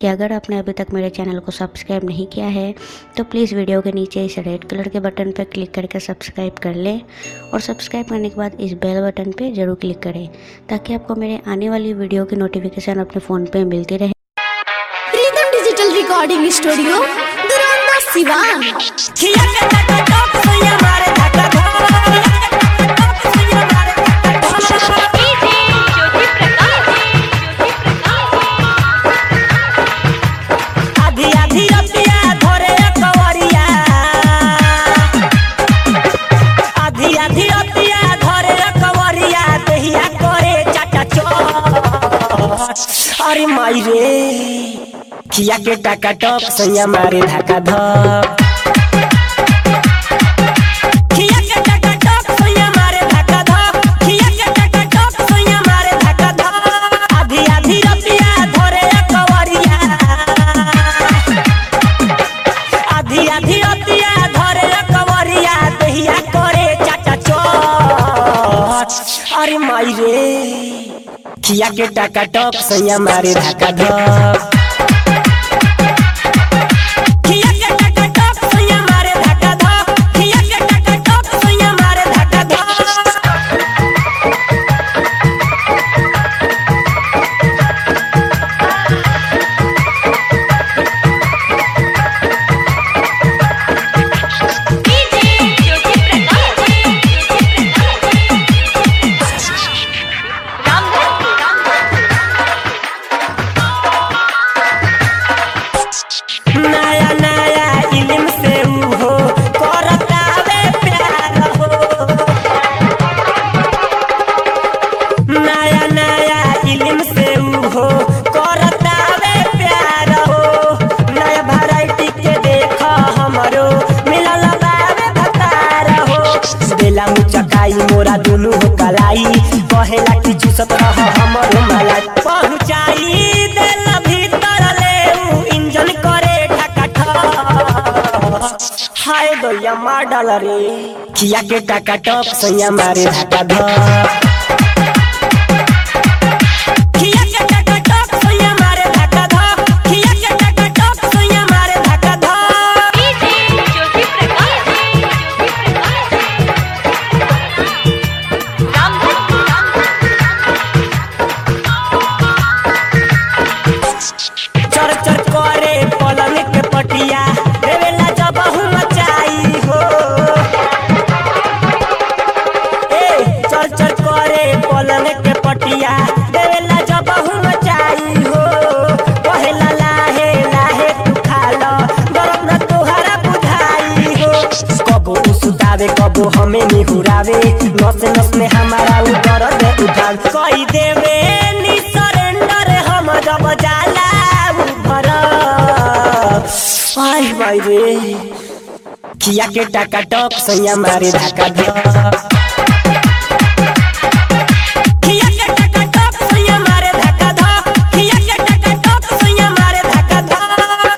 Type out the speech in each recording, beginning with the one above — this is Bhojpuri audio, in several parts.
कि अगर आपने अभी तक मेरे चैनल को सब्सक्राइब नहीं किया है तो प्लीज़ वीडियो के नीचे इस रेड कलर के बटन पर क्लिक करके सब्सक्राइब कर लें और सब्सक्राइब करने के बाद इस बेल बटन पे ज़रूर क्लिक करें ताकि आपको मेरे आने वाली वीडियो की नोटिफिकेशन अपने फ़ोन पे मिलती रहे। Pritam digital recording studio Duranda Siwan. अरे माई रे खिया के टाका टॉप सैया मारे धक्का धक। खिया के टाका टॉप सैया मारे धक्का धक। खिया के टाका टॉप सैया मारे धक्का धक। आधी आधी रतिया धरे कवरिया। आधी आधी रतिया धरे कवरिया दहिया करे चाचा चौथ। अरे माई रे खिया के टाका टॉप सैया मारे धक्का धक। खिया के टाका टॉप सैया मारे धक्का धक। खिया के टाका टॉप सैया मारे धक्का धक। चकाई मोरा दुनु हो कलाई कहेला कि चूसत रह हमर मलाई पहुंचाई देला भीतर ले उ इंजन करे ठका हाय दैया मार डाला रे खिया के टाका टॉप सैया मारे धक्का धक। खिया के टाका टॉप सैया मारे धक्का धक। खिया के टाका टॉप सैया मारे धक्का धक। चर चर करे पलंग के पटिया देवेला जब मचाई हो। ए चर चर करे पलंग के पटिया देवेला जब मचाई हो। कहेला लाहे लाहे तू खा लो गरम न तोहरा बुझाई हो। कबो सुतावे कबो हमें निहुरावे नस नस में हमारा उ दर्द उठान कई देवे नी सरेंडर हम जब जाला आई भाई रे खिया के टाका टॉप सैया मारे धक्का धक। खिया के टाका टॉप सैया मारे धक्का धक। खिया के टाका टॉप सैया मारे धक्का धक।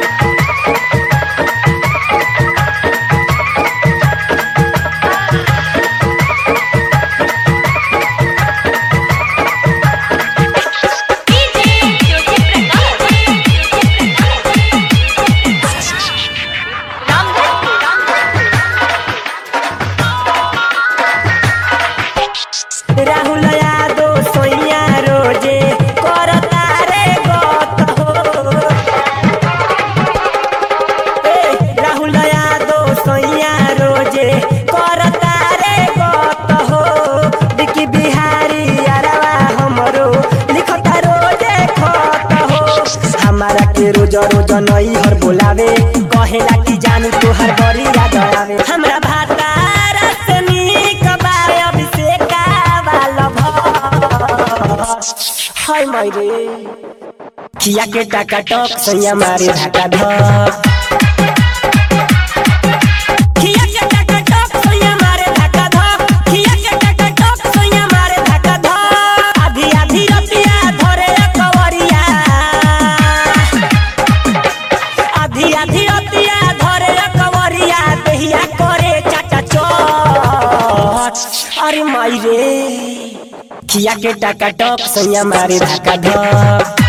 राहुल यादव सोइया रोजे करता रे गत हो। राहुल यादव सोइया रोजे करता रे गत हो। बिकी बिहारी यारवा हमरो लिखता रोजे खत हो। हमारा के रोज रोज नई हर बोलावे कहेला कि जानू तोहर बड़ी याद आवे। हमरा भातारा से नीक बारे अभिषेक हाय माई रे खिया के टाका टॉप सैया मारे धक्का धक। खिया के टाका टॉप सैया मारे धक्का धक। खिया के टाका टॉप सैया मारे धक्का धक। आधी आधी रतिया धरे कवरिया। आधी आधी रतिया धरे कवरिया दहिया करे चाचा चौथ। अरे माई रे खिया के टाका टॉप सैया मारे धक्का धक।